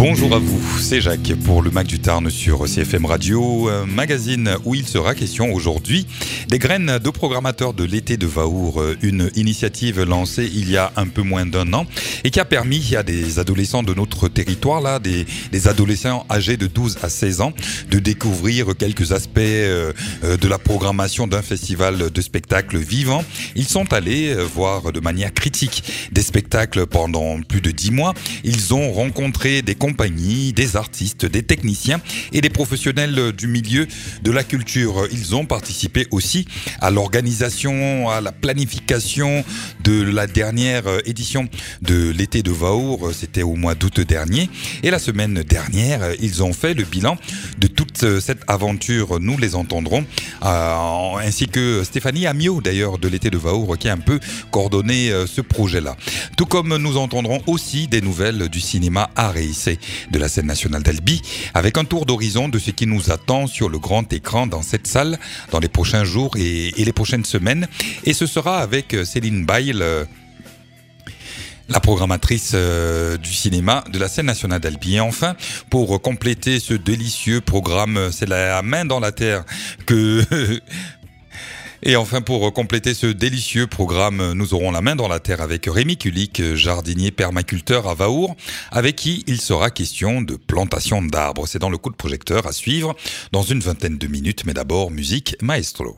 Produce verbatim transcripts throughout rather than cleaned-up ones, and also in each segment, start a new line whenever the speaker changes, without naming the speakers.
Bonjour à vous, c'est Jacques pour le Mac du Tarn sur C F M Radio, un magazine où il sera question aujourd'hui des graines de programmateurs de l'été de Vaour, une initiative lancée il y a un peu moins d'un an et qui a permis à des adolescents de notre territoire, là, des, des adolescents âgés de douze à seize ans, de découvrir quelques aspects euh, de la programmation d'un festival de spectacles vivants. Ils sont allés voir de manière critique des spectacles pendant plus de dix mois. Ils ont rencontré des compagnies, des artistes, des techniciens et des professionnels du milieu de la culture. Ils ont participé aussi à l'organisation, à la planification de la dernière édition de l'été de Vaour. C'était au mois d'août dernier. Et la semaine dernière, ils ont fait le bilan de toute cette aventure. Nous les entendrons, euh, ainsi que Stéphanie Amiot, d'ailleurs, de l'été de Vaour, qui a un peu coordonné euh, ce projet-là. Tout comme nous entendrons aussi des nouvelles du cinéma art et essai de la scène nationale d'Albi, avec un tour d'horizon de ce qui nous attend sur le grand écran dans cette salle dans les prochains jours et, et les prochaines semaines. Et ce sera avec Céline Bail, euh, la programmatrice euh, du cinéma de la scène nationale d'Albi. Et enfin, pour compléter ce délicieux programme, c'est la main dans la terre que... Et enfin, pour compléter ce délicieux programme, nous aurons la main dans la terre avec Rémi Kulik, jardinier permaculteur à Vaour, avec qui il sera question de plantation d'arbres. C'est dans le coup de projecteur à suivre dans une vingtaine de minutes. Mais d'abord, musique maestro.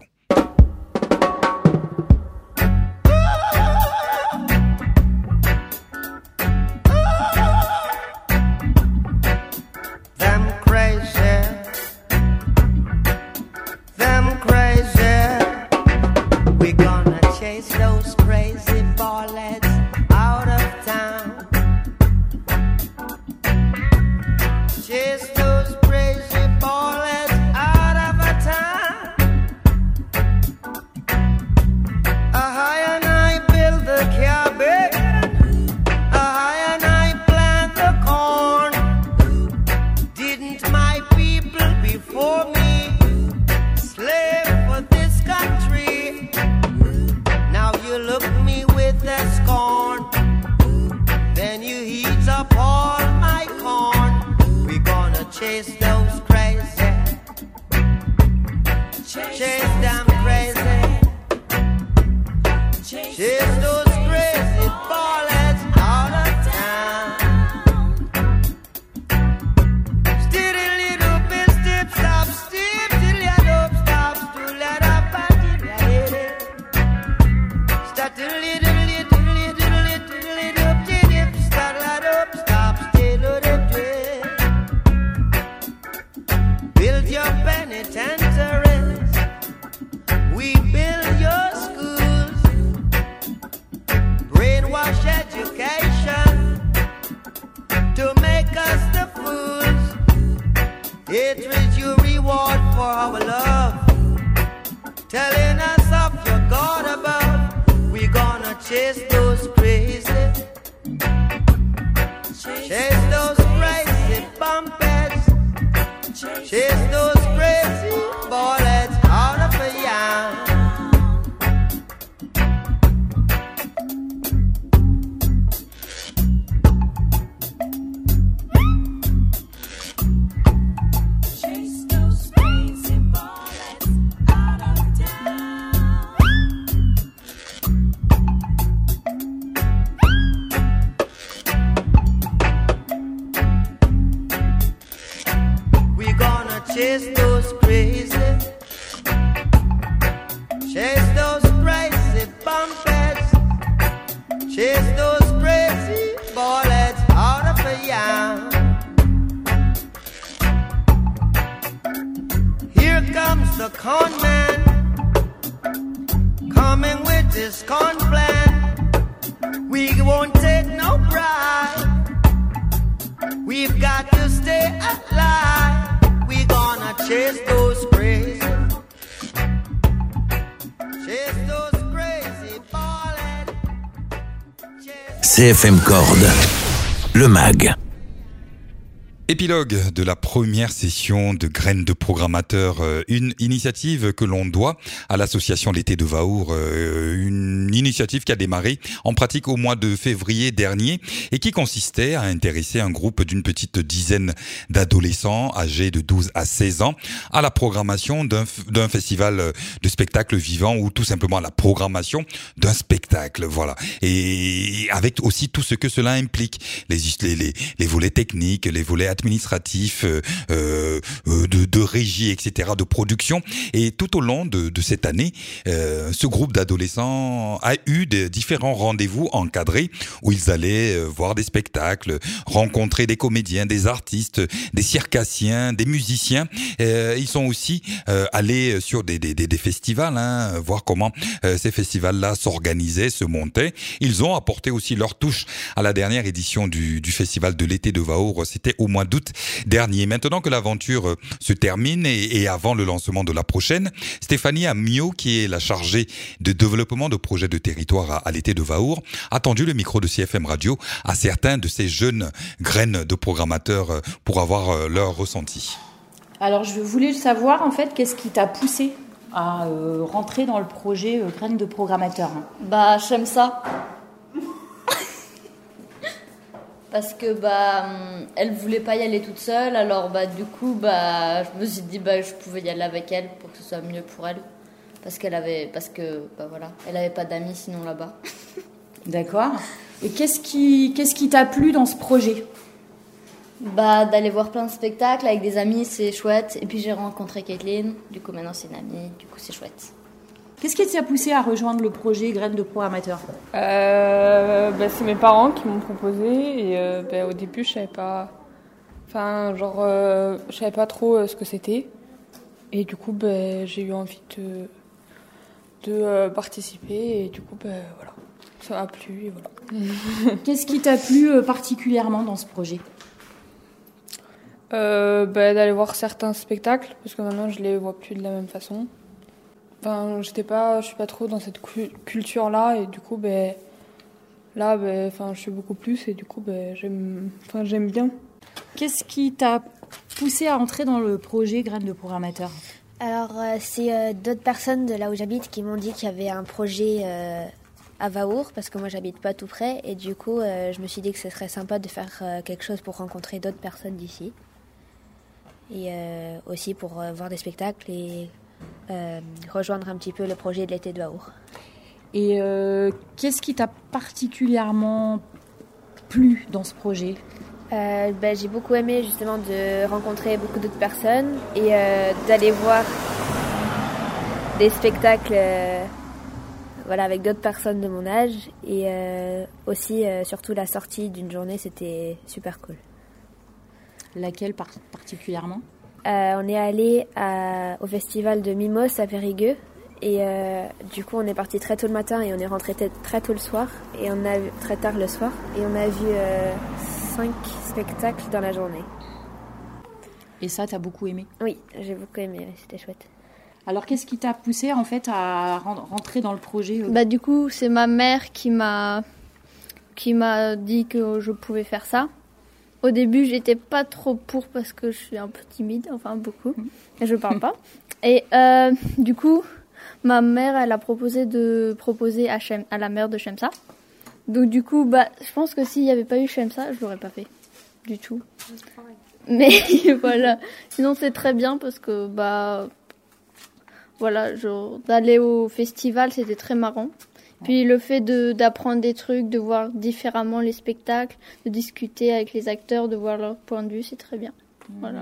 C F M Corde, le mag.
Épilogue de la première session de Graines de programmateurs, une initiative que l'on doit à l'association L'été de Vaour, une une initiative qui a démarré en pratique au mois de février dernier et qui consistait à intéresser un groupe d'une petite dizaine d'adolescents âgés de douze à seize ans à la programmation d'un, d'un festival de spectacle vivant ou tout simplement à la programmation d'un spectacle. Voilà. Et avec aussi tout ce que cela implique, les, les, les volets techniques, les volets administratifs, euh, euh, de, de régie, et cetera, de production. Et tout au long de, de cette année, euh, ce groupe d'adolescents a eu de différents rendez-vous encadrés où ils allaient euh, voir des spectacles, rencontrer des comédiens, des artistes, des circassiens, des musiciens. Euh, ils sont aussi euh, allés sur des, des, des, des festivals, hein, voir comment euh, ces festivals-là s'organisaient, se montaient. Ils ont apporté aussi leur touche à la dernière édition du, du festival de l'été de Vaour. C'était au mois d'août dernier. Maintenant que l'aventure se termine et, et avant le lancement de la prochaine, Stéphanie Amiot, qui est la chargée de développement de projets de territoire à, à l'été de Vaour, a tendu le micro de C F M Radio à certains de ces jeunes graines de programmateurs pour avoir leur ressenti.
Alors je voulais savoir en fait qu'est-ce qui t'a poussé à euh, rentrer dans le projet euh, graines de programmateur.
Bah j'aime ça. Parce que bah elle voulait pas y aller toute seule, alors bah du coup bah je me suis dit bah je pouvais y aller avec elle pour que ce soit mieux pour elle, parce qu'elle avait parce que bah voilà, elle avait pas d'amis sinon là-bas.
D'accord. Et qu'est-ce qui qu'est-ce qui t'a plu dans ce projet?
Bah d'aller voir plein de spectacles avec des amis, c'est chouette. Et puis j'ai rencontré Kathleen, du coup maintenant c'est une amie, du coup c'est chouette.
Qu'est-ce qui t'a poussé à rejoindre le projet Graines de programmateur?
euh, bah, C'est mes parents qui m'ont proposé et euh, bah, au début je savais pas, enfin genre euh, je savais pas trop euh, ce que c'était et du coup bah, j'ai eu envie de de euh, participer et du coup bah, voilà, ça m'a plu et voilà.
Qu'est-ce qui t'a plu euh, particulièrement dans ce projet?
euh, bah, D'aller voir certains spectacles parce que maintenant je les vois plus de la même façon. Enfin, j'étais pas, je suis pas trop dans cette cu- culture-là et du coup, ben, là, ben, enfin, je suis beaucoup plus et du coup, ben, j'aime, enfin, j'aime bien.
Qu'est-ce qui t'a poussé à entrer dans le projet Graines de programmateur?
Alors, euh, c'est euh, d'autres personnes de là où j'habite qui m'ont dit qu'il y avait un projet euh, à Vaour, parce que moi, j'habite pas tout près. Et du coup, euh, je me suis dit que ce serait sympa de faire euh, quelque chose pour rencontrer d'autres personnes d'ici. Et euh, aussi pour euh, voir des spectacles et Euh, rejoindre un petit peu le projet de l'été de Vaour.
Et euh, qu'est-ce qui t'a particulièrement plu dans ce projet?
euh, ben, J'ai beaucoup aimé justement de rencontrer beaucoup d'autres personnes et euh, d'aller voir des spectacles euh, voilà, avec d'autres personnes de mon âge et euh, aussi euh, surtout la sortie d'une journée, c'était super cool.
Laquelle par- particulièrement?
Euh, on est allé à, au festival de Mimos à Périgueux et euh, du coup on est parti très tôt le matin et on est rentré t- très tôt le soir et on a vu, très tard le soir et on a vu euh, cinq spectacles dans la journée.
Et ça, t'as beaucoup aimé?
Oui, j'ai beaucoup aimé, c'était chouette.
Alors qu'est-ce qui t'a poussé en fait à rentrer dans le projet?
Bah du coup c'est ma mère qui m'a qui m'a dit que je pouvais faire ça. Au début, j'étais pas trop pour parce que je suis un peu timide, enfin beaucoup, et je parle pas. Et euh, du coup, ma mère, elle a proposé de proposer à, Shem, à la mère de Shemsa. Donc du coup, bah, je pense que s'il n'y avait pas eu Shemsa, je l'aurais pas fait du tout. Mais voilà. Sinon, c'est très bien parce que bah, voilà, genre, d'aller au festival, c'était très marrant. Puis le fait de, d'apprendre des trucs, de voir différemment les spectacles, de discuter avec les acteurs, de voir leur point de vue, c'est très bien. Voilà.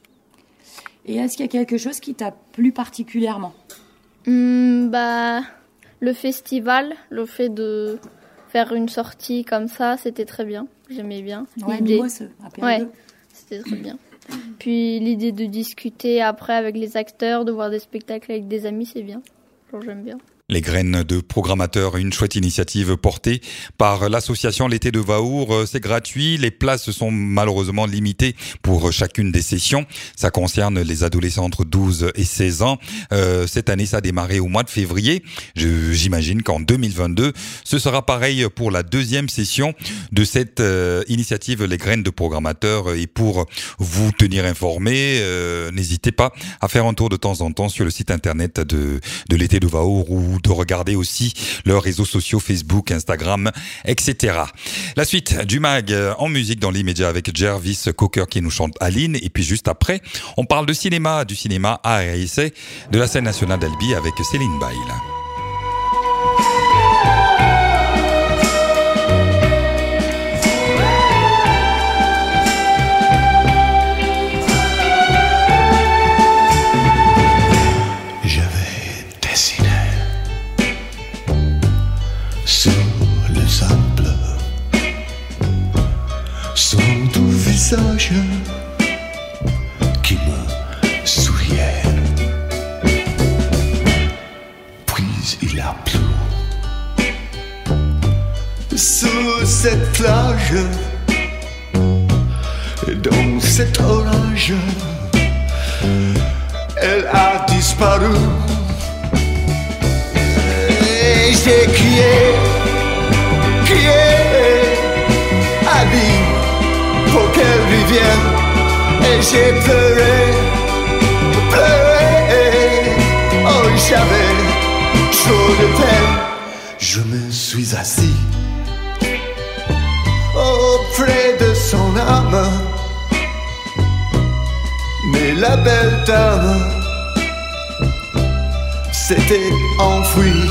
Et est-ce qu'il y a quelque chose qui t'a plu particulièrement?
Mmh, bah, le festival, le fait de faire une sortie comme ça, c'était très bien. J'aimais bien.
Ouais,
l'idée.
Mimos, à Périgueux.
Ouais, c'était très bien. Puis l'idée de discuter après avec les acteurs, de voir des spectacles avec des amis, c'est bien. Genre, j'aime bien.
Les graines de programmateurs, une chouette initiative portée par l'association L'été de Vaour. C'est gratuit, les places sont malheureusement limitées pour chacune des sessions. Ça concerne les adolescents entre douze et seize ans. Euh, cette année, ça a démarré au mois de février. Je, j'imagine qu'en deux mille vingt-deux, ce sera pareil pour la deuxième session de cette euh, initiative Les graines de programmateurs. Et pour vous tenir informés, euh, n'hésitez pas à faire un tour de temps en temps sur le site internet de, de L'été de Vaour ou ou de regarder aussi leurs réseaux sociaux Facebook, Instagram, et cetera. La suite du mag en musique dans l'immédiat avec Jervis Cocker qui nous chante Aline. Et puis juste après, on parle de cinéma, du cinéma art et essai, de la scène nationale d'Albi avec Céline Bail.
Sur le sable, son doux visage qui me souriait. Puis il a plu sur cette plage, dans cet orage, elle a disparu. Et j'ai crié, crié, Ali, pour qu'elle revienne. Et j'ai pleuré, pleuré, oh j'avais trop de peine. Je me suis assis auprès de son âme, mais la belle dame s'était enfuie.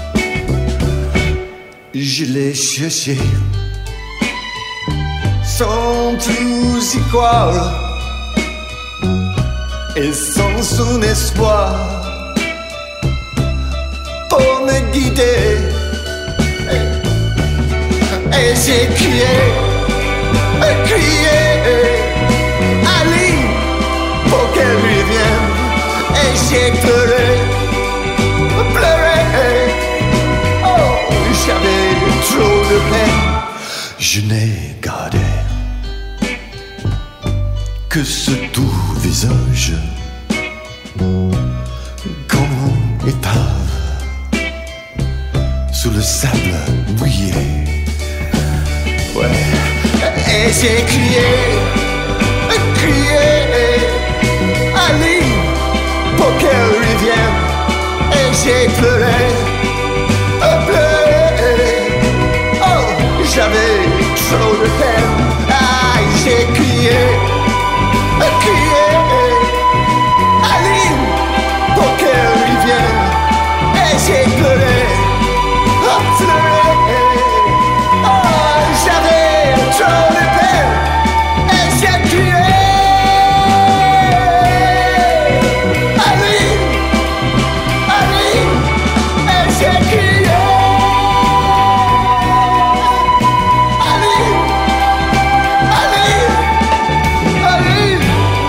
Je l'ai cherché sans plus y croire et sans son espoir pour me guider. Et j'ai crié, crié, Ali, pour qu'elle revienne. Et j'ai pleuré, pleuré, oh, j'avais trop de peine. Je n'ai gardé que ce doux visage comme épave sous le sable mouillé. Ouais. Et j'ai crié, crié, Ali, pour qu'elle revienne. Et j'ai pleuré, pleuré, oh, j'avais trop de peine. Ah, j'ai crié, crié, Ali, pour qu'elle revienne. Et j'ai pleuré, pleuré, oh, j'avais trop de peine. Et j'ai crié, Ali, Ali, et j'ai crié, Ali, Ali, Ali.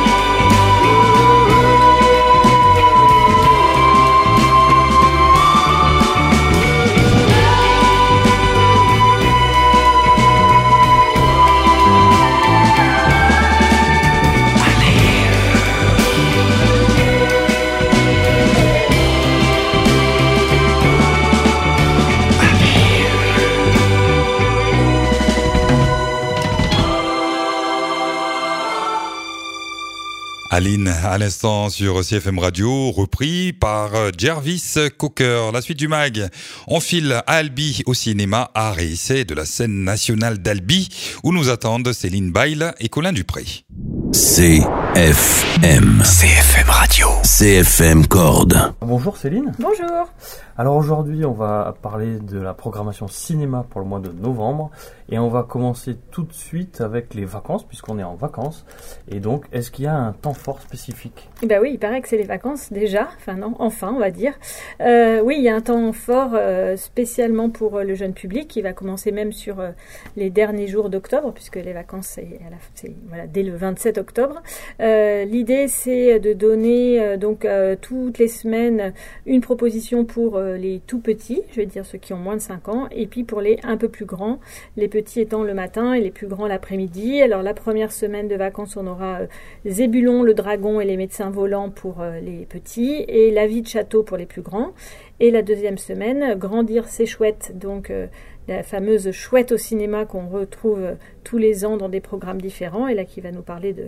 Aline, à l'instant sur C F M Radio, repris par Jervis Cocker. La suite du mag, on file à Albi au cinéma art et essai de la scène nationale d'Albi, où nous attendent Céline Bail et Colin Dupré.
C F M. C F M Radio. C F M Corde.
Bonjour Céline.
Bonjour.
Alors aujourd'hui, on va parler de la programmation cinéma pour le mois de novembre et on va commencer tout de suite avec les vacances puisqu'on est en vacances. Et donc, est-ce qu'il y a un temps fort spécifique ?
Eh ben oui, il paraît que c'est les vacances déjà, enfin non, enfin on va dire. Euh, oui, il y a un temps fort euh, spécialement pour euh, le jeune public qui va commencer même sur euh, les derniers jours d'octobre puisque les vacances c'est, à la, c'est voilà, dès le vingt-sept octobre. Euh, l'idée c'est de donner euh, donc euh, toutes les semaines une proposition pour euh, les tout petits, je vais dire ceux qui ont moins de cinq ans, et puis pour les un peu plus grands, les petits étant le matin et les plus grands l'après-midi. Alors la première semaine de vacances, on aura euh, Zébulon, le dragon et les médecins volants pour euh, les petits, et La vie de château pour les plus grands. Et la deuxième semaine, Grandir c'est chouette, donc euh, la fameuse chouette au cinéma qu'on retrouve euh, tous les ans dans des programmes différents, et là qui va nous parler de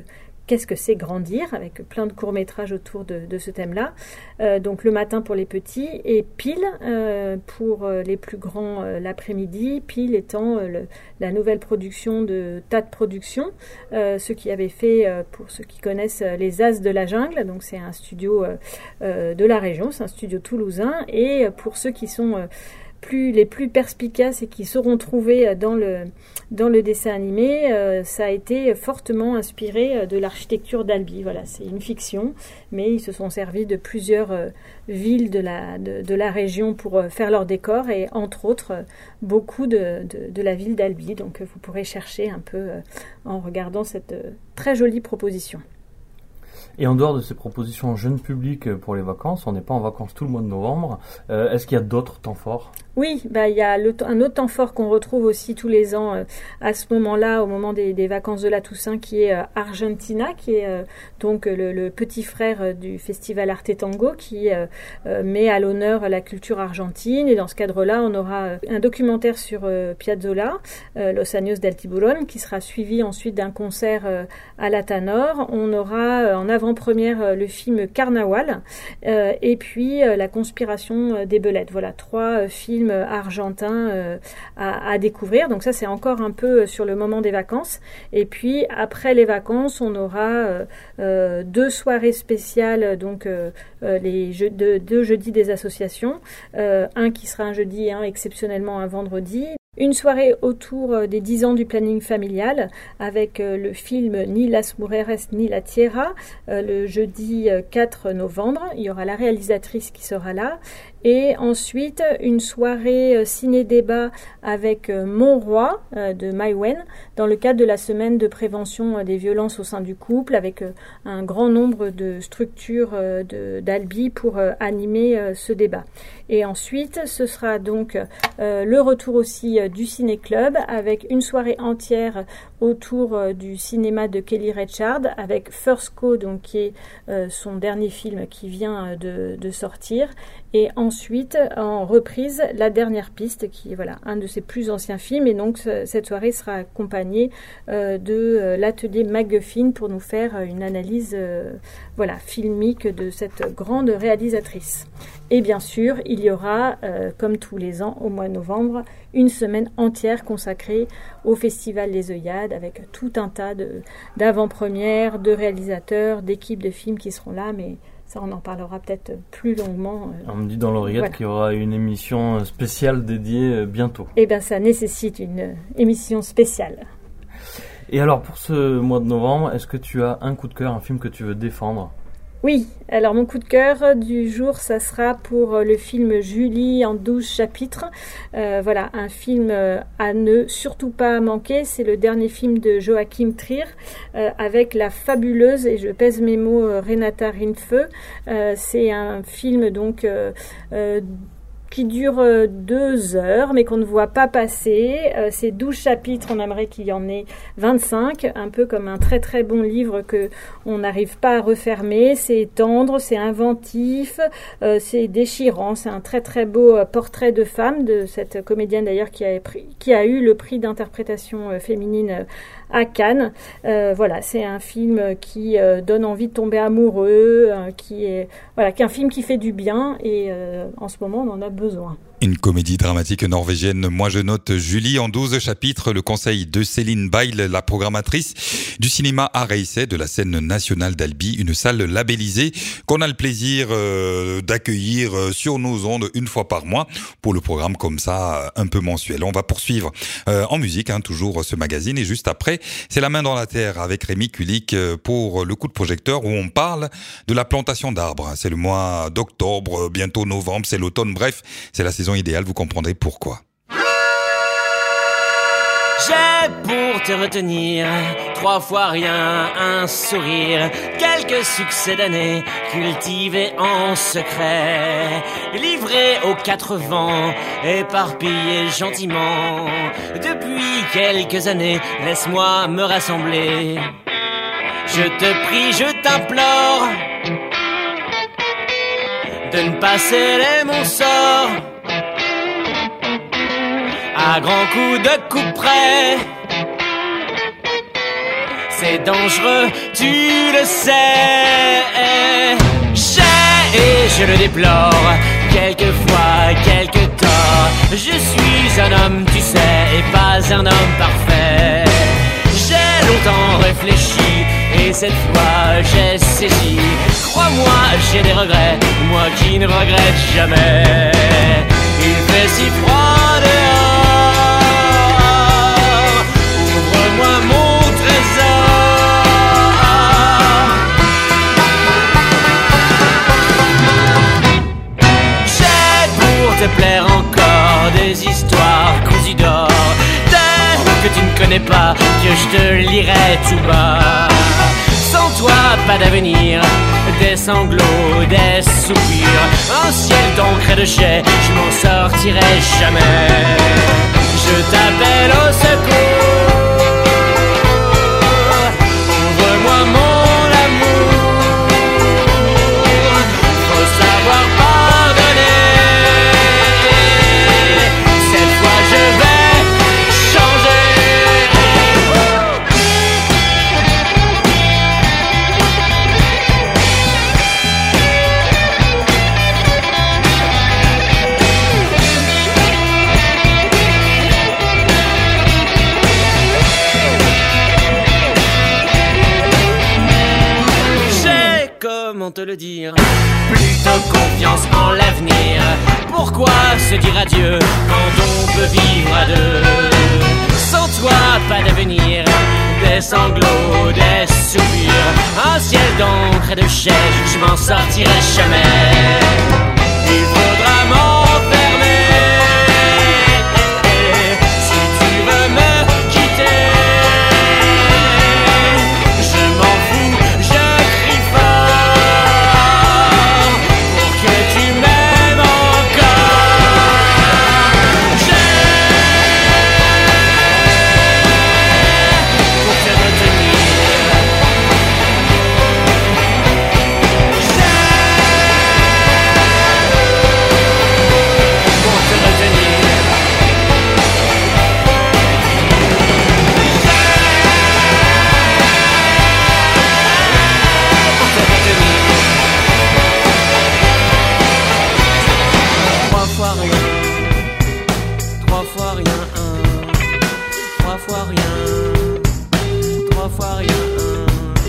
qu'est-ce que c'est grandir, avec plein de courts-métrages autour de, de ce thème-là. Euh, donc le matin pour les petits et Pile euh, pour les plus grands euh, l'après-midi. Pile étant euh, le, la nouvelle production de T A D Productions, euh, ceux qui avaient fait, euh, pour ceux qui connaissent, euh, les As de la Jungle. Donc c'est un studio euh, euh, de la région, c'est un studio toulousain. Et pour ceux qui sont euh, plus, les plus perspicaces et qui sauront trouver dans le, dans le dessin animé, euh, ça a été fortement inspiré de l'architecture d'Albi. Voilà, c'est une fiction, mais ils se sont servis de plusieurs euh, villes de la, de, de la région pour euh, faire leur décor, et entre autres, euh, beaucoup de, de, de la ville d'Albi. Donc euh, vous pourrez chercher un peu euh, en regardant cette euh, très jolie proposition.
Et en dehors de ces propositions jeunes publics pour les vacances, on n'est pas en vacances tout le mois de novembre. Euh, est-ce qu'il y a d'autres temps forts ?
Oui, bah, il y a le, un autre temps fort qu'on retrouve aussi tous les ans euh, à ce moment-là, au moment des, des vacances de la Toussaint, qui est euh, Argentina, qui est euh, donc le, le petit frère euh, du festival Arte Tango, qui euh, euh, met à l'honneur la culture argentine. Et dans ce cadre-là, on aura euh, un documentaire sur euh, Piazzolla, euh, Los Años del Tiburón, qui sera suivi ensuite d'un concert euh, à la Tanor. On aura euh, en avant-première euh, le film Carnaval, euh, et puis euh, La conspiration euh, des Belettes. Voilà, trois euh, films argentins euh, à, à découvrir. Donc ça, c'est encore un peu sur le moment des vacances. Et puis après les vacances, on aura euh, euh, deux soirées spéciales, donc euh, euh, les jeux de, deux jeudis des associations, euh, un qui sera un jeudi et un exceptionnellement un vendredi. Une soirée autour des dix ans du planning familial avec euh, le film Ni las mujeres ni la tierra, euh, le jeudi quatre novembre. Il y aura la réalisatrice qui sera là. Et ensuite, une soirée euh, ciné-débat avec euh, Mon Roi euh, de Maïwen, dans le cadre de la semaine de prévention euh, des violences au sein du couple, avec euh, un grand nombre de structures euh, de, d'Albi pour euh, animer euh, ce débat. Et ensuite, ce sera donc euh, le retour aussi euh, du ciné-club, avec une soirée entière autour euh, du cinéma de Kelly Reichardt, avec First Co, donc, qui est euh, son dernier film qui vient euh, de, de sortir. Et ensuite, en reprise, La Dernière Piste, qui est voilà, un de ses plus anciens films. Et donc, cette soirée sera accompagnée euh, de euh, l'atelier MacGuffin pour nous faire une analyse euh, voilà, filmique de cette grande réalisatrice. Et bien sûr, il y aura, euh, comme tous les ans, au mois de novembre, une semaine entière consacrée au Festival des œillades, avec tout un tas de, d'avant-premières, de réalisateurs, d'équipes de films qui seront là, mais ça, on en parlera peut-être plus longuement.
On me dit dans l'oreillette voilà. qu'il y aura une émission spéciale dédiée bientôt.
Eh bien, ça nécessite une émission spéciale.
Et alors, pour ce mois de novembre, est-ce que tu as un coup de cœur, un film que tu veux défendre ?
Oui, alors mon coup de cœur du jour, ça sera pour le film Julie en douze chapitres. Euh, voilà, un film à ne surtout pas manquer. C'est le dernier film de Joachim Trier euh, avec la fabuleuse, et je pèse mes mots, Renata Rinfeu. Euh, c'est un film donc euh, euh, qui dure deux heures, mais qu'on ne voit pas passer. Euh, c'est douze chapitres, on aimerait qu'il y en ait vingt-cinq, un peu comme un très très bon livre que on n'arrive pas à refermer. C'est tendre, c'est inventif, euh, c'est déchirant. C'est un très très beau portrait de femme, de cette comédienne d'ailleurs qui a, pris, qui a eu le prix d'interprétation féminine à Cannes. Euh, voilà, c'est un film qui euh, donne envie de tomber amoureux, euh, qui est voilà, qui est un film qui fait du bien, et euh, en ce moment on en a besoin.
Une comédie dramatique norvégienne. Moi, je note Julie en douze chapitres. Le conseil de Céline Bail, la programmatrice du cinéma à Reisset, de la scène nationale d'Albi, une salle labellisée qu'on a le plaisir euh, d'accueillir sur nos ondes une fois par mois pour le programme comme ça, un peu mensuel. On va poursuivre euh, en musique, hein, toujours ce magazine. Et juste après, c'est La main dans la terre avec Rémi Kulik pour le coup de projecteur où on parle de la plantation d'arbres. C'est le mois d'octobre, bientôt novembre, c'est l'automne. Bref, c'est la saison idéal, vous comprendrez pourquoi.
J'ai pour te retenir trois fois rien, un sourire, quelques succès d'années cultivés en secret, livrés aux quatre vents, éparpillés gentiment. Depuis quelques années, laisse-moi me rassembler. Je te prie, je t'implore de ne pas sceller mon sort à grands coups de coupe près. c'est dangereux, tu le sais. J'ai, et je le déplore, quelquefois quelques torts. Je suis un homme, tu sais, et pas un homme parfait. J'ai longtemps réfléchi, et cette fois j'ai saisi. Crois-moi, j'ai des regrets, moi qui ne regrette jamais. Il fait si froid dehors, ouvre-moi mon trésor. J'ai pour te plaire encore des histoires cousues d'or, que tu ne connais pas, que je te lirai tout bas. Sans toi, pas d'avenir, des sanglots, des soupirs, un ciel d'encre et de chais, je m'en sortirai jamais. Je t'appelle au secours, ouvre-moi mon amour, faut savoir pardonner, cette fois je vais changer. Comment te le dire, plutôt confiance en l'avenir. Pourquoi se dire adieu quand on peut vivre à deux? Sans toi, pas d'avenir, des sanglots, des soupirs, un ciel d'encre et de chaise, je m'en sortirai jamais. Il faudra m'enfermer si tu veux me quitter. Je m'en fous, je crie fort pour que tu m'aimes encore. J'ai pour te retenir, j'ai pour te retenir, pour te retenir. Trois fois rien, trois fois rien, un, trois fois rien, trois fois rien, un,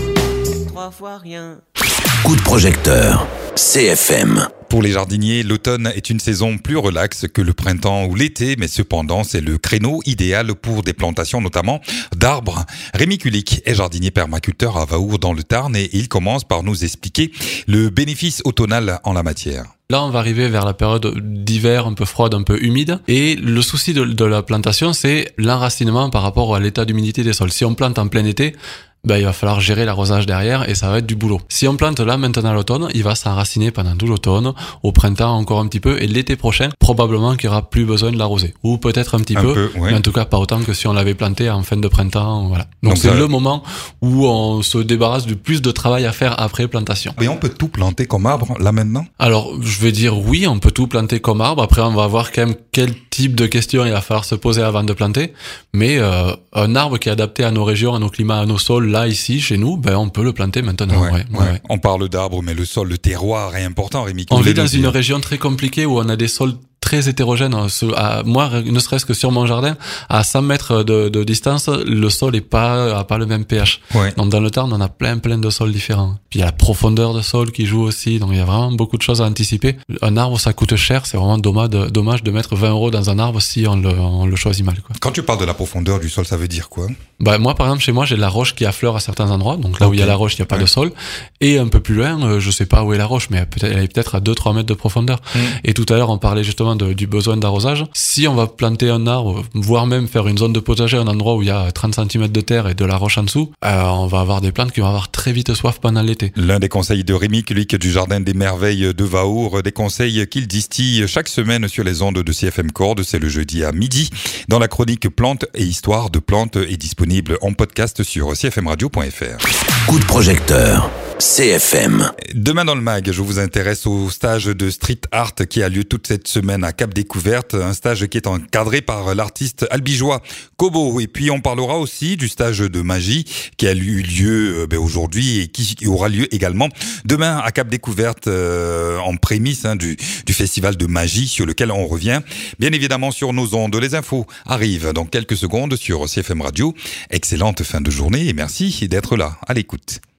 trois fois rien.
Coup de projecteur. C F M.
Pour les jardiniers, l'automne est une saison plus relaxe que le printemps ou l'été, mais cependant, c'est le créneau idéal pour des plantations, notamment d'arbres. Rémi Kulik est jardinier permaculteur à Vaour dans le Tarn et il commence par nous expliquer le bénéfice automnal en la matière.
Là, on va arriver vers la période d'hiver un peu froide, un peu humide. Et le souci de, de la plantation, c'est l'enracinement par rapport à l'état d'humidité des sols. Si on plante en plein été, ben, il va falloir gérer l'arrosage derrière et ça va être du boulot. Si on plante là maintenant à l'automne, il va s'enraciner pendant tout l'automne, au printemps encore un petit peu, et l'été prochain, probablement qu'il n'y aura plus besoin de l'arroser. Ou peut-être un petit
un
peu,
peu ouais.
mais en tout cas pas autant que si on l'avait planté en fin de printemps. Voilà. Donc, Donc c'est ça... le moment où on se débarrasse du plus de travail à faire après plantation.
Et on peut tout planter comme arbre là maintenant?
Alors je vais dire oui, on peut tout planter comme arbre. Après on va voir quand même quel type de questions il va falloir se poser avant de planter. Mais euh, un arbre qui est adapté à nos régions, à nos climats, à nos sols, là ici chez nous, ben on peut le planter maintenant.
Ouais,
ouais,
ouais.
Ouais.
On parle d'arbres, mais le sol, le terroir est important, Rémi.
On vit dans une région très compliquée où on a des sols très hétérogène. Moi, ne serait-ce que sur mon jardin, à cent mètres de, de distance, le sol est pas, a pas le même pH.
Ouais.
Donc, dans le Tarn, on a plein, plein de sols différents. Puis, il y a la profondeur de sol qui joue aussi. Donc, il y a vraiment beaucoup de choses à anticiper. Un arbre, ça coûte cher. C'est vraiment dommage de, dommage de mettre vingt euros dans un arbre si on le, on le choisit mal, quoi.
Quand tu parles de la profondeur du sol, ça veut dire quoi?
Bah, moi, par exemple, chez moi, j'ai de la roche qui affleure à certains endroits. Donc, là okay. où il y a la roche, il n'y a pas ouais. de sol. Et un peu plus loin, euh, je sais pas où est la roche, mais peut-être, elle est peut-être à deux trois mètres de profondeur. Mmh. Et tout à l'heure, on parlait justement de, du besoin d'arrosage. Si on va planter un arbre, voire même faire une zone de potager, un endroit où il y a trente centimètres de terre et de la roche en dessous, euh, on va avoir des plantes qui vont avoir très vite soif pendant l'été.
L'un des conseils de Rémi Kulik du Jardin des Merveilles de Vaour, des conseils qu'il distille chaque semaine sur les ondes de C F M Cordes, c'est le jeudi à midi. Dans la chronique Plantes et Histoire de plantes est disponible en podcast sur c f m radio point f r.
Coup de projecteur. C F M.
Demain dans le mag, je vous intéresse au stage de street art qui a lieu toute cette semaine à Cap Découverte, un stage qui est encadré par l'artiste albigeois Kobo. Et puis on parlera aussi du stage de magie qui a eu lieu euh, ben, aujourd'hui et qui aura lieu également demain à Cap Découverte euh, en prémisse hein, du, du festival de magie sur lequel on revient bien évidemment sur nos ondes. Les infos arrivent dans quelques secondes sur C F M Radio. Excellente fin de journée et merci d'être là à l'écoute.